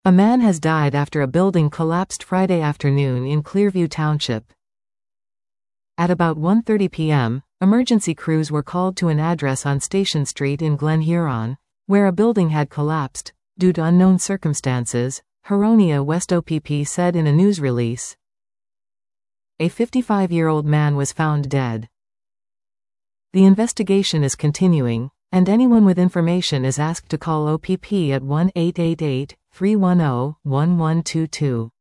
A man has died after a building collapsed Friday afternoon in Clearview Township. At about 1:30 p.m., emergency crews were called to an address on Station Street in Glen Huron, where a building had collapsed, due to unknown circumstances, Huronia West OPP said in a news release. A 55-year-old man was found dead. The investigation is continuing, and anyone with information is asked to call OPP at 1-888-310-1122.